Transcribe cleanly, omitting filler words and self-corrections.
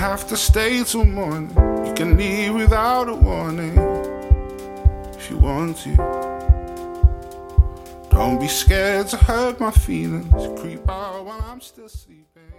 have to stay till morning. You can leave without a warning if you want to. Don't be scared to hurt my feelings. Creep out while I'm still sleeping.